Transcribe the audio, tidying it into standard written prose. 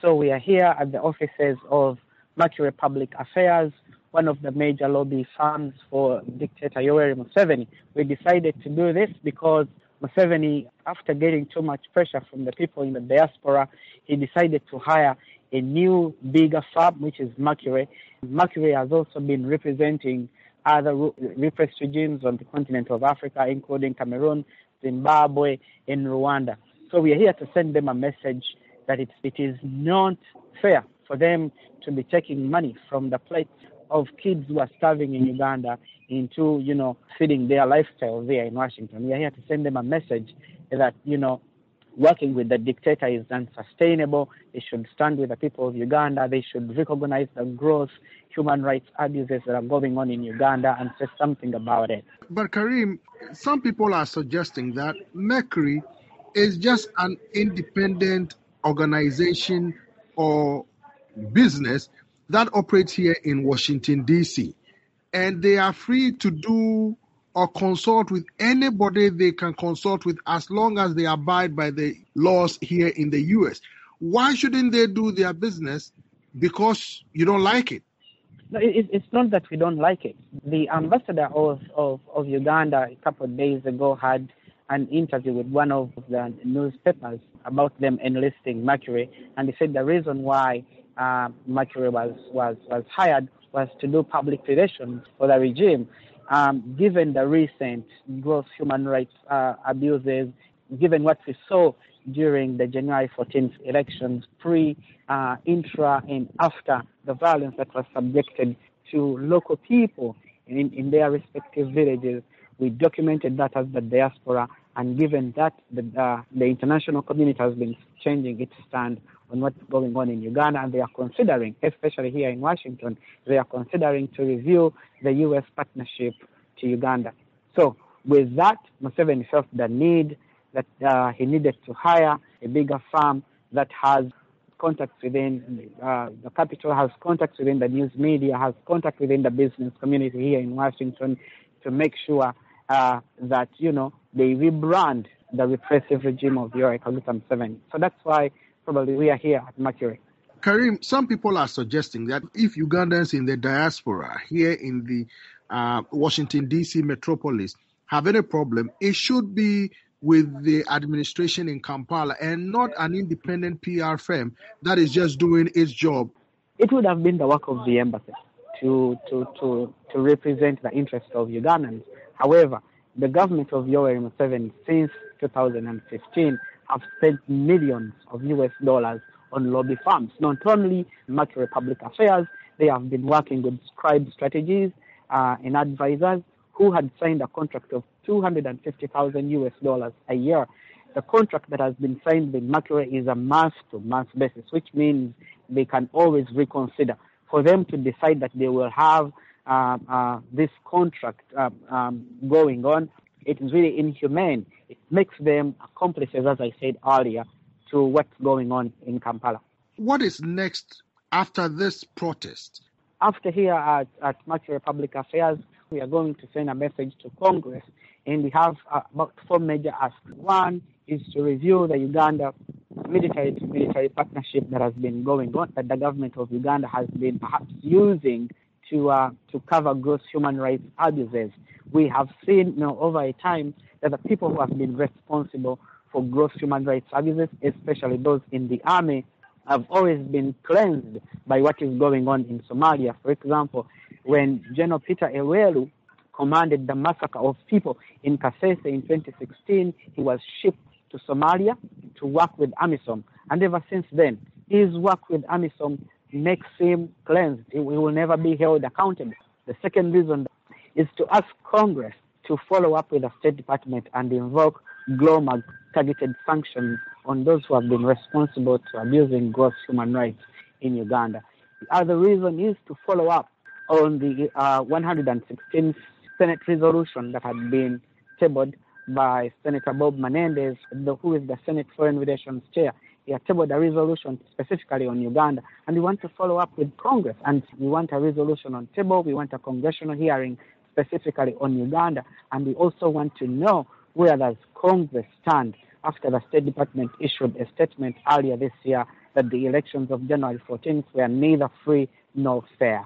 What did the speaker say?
So we are here at the offices of Mercury Public Affairs, one of the major lobby firms for dictator Yoweri Museveni. We decided to do this because Museveni, after getting too much pressure from the people in the diaspora, he decided to hire a new, bigger firm, which is Mercury. Mercury has also been representing other repressed regimes on the continent of Africa, including Cameroon, Zimbabwe, and Rwanda. So we are here to send them a message that it is not fair for them to be taking money from the plates of kids who are starving in Uganda into, feeding their lifestyle there in Washington. We are here to send them a message that, working with the dictator is unsustainable. They should stand with the people of Uganda. They should recognize the gross human rights abuses that are going on in Uganda and say something about it. But Karim, some people are suggesting that Mercury is just an independent organization or business that operates here in Washington, D.C. And they are free to do or consult with anybody they can consult with as long as they abide by the laws here in the U.S. Why shouldn't they do their business because you don't like it? No, it's not that we don't like it. The ambassador of Uganda a couple of days ago had an interview with one of the newspapers about them enlisting Mercury, and he said the reason why Mercury was hired was to do public relations for the regime. Given the recent gross human rights abuses, given what we saw during the January 14th elections, pre, intra, and after the violence that was subjected to local people in their respective villages, we documented that as the diaspora, and given that the international community has been changing its stand on what's going on in Uganda, and they are considering, especially here in Washington, they are considering to review the U.S. partnership to Uganda. So with that, Museveni felt the need that he needed to hire a bigger firm that has contacts within the capital, has contacts within the news media, has contacts within the business community here in Washington to make sure that, they rebrand the repressive regime of Yoweri Kaguta Museveni. So that's why probably we are here at Mercury. Karim, some people are suggesting that if Ugandans in the diaspora here in the Washington, D.C. metropolis have any problem, it should be with the administration in Kampala and not an independent PR firm that is just doing its job. It would have been the work of the embassy to represent the interests of Ugandans. However, the government of Yoweri Museveni since 2015 have spent millions of US dollars on lobby firms. Not only Mercury Public Affairs, they have been working with Scribe Strategies and advisors who had signed a contract of $250,000 US dollars a year. The contract that has been signed with Mercury is a month-to-month basis, which means they can always reconsider. For them to decide that they will have this contract going on, it is really inhumane. It makes them accomplices, as I said earlier, to what's going on in Kampala. What is next after this protest? After here at Mercury Public Affairs, we are going to send a message to Congress, and we have about 4 major asks. One is to review the Uganda military partnership that has been going on, that the government of Uganda has been perhaps using to cover gross human rights abuses. We have seen over a time that the people who have been responsible for gross human rights abuses, especially those in the army, have always been cleansed by what is going on in Somalia. For example, when General Peter Elwelu commanded the massacre of people in Kasese in 2016, he was shipped to Somalia to work with AMISOM. And ever since then, his work with AMISOM makes him cleansed. He will never be held accountable. The second reason is to ask Congress to follow up with the State Department and invoke GLOMAC targeted sanctions on those who have been responsible to abusing gross human rights in Uganda. The other reason is to follow up on the 116th Senate resolution that had been tabled by Senator Bob Menendez, who is the Senate Foreign Relations Chair. He had tabled a resolution specifically on Uganda, and we want to follow up with Congress, and we want a resolution on table. We want a congressional hearing specifically on Uganda, and we also want to know where does Congress stand after the State Department issued a statement earlier this year that the elections of January 14th were neither free nor fair.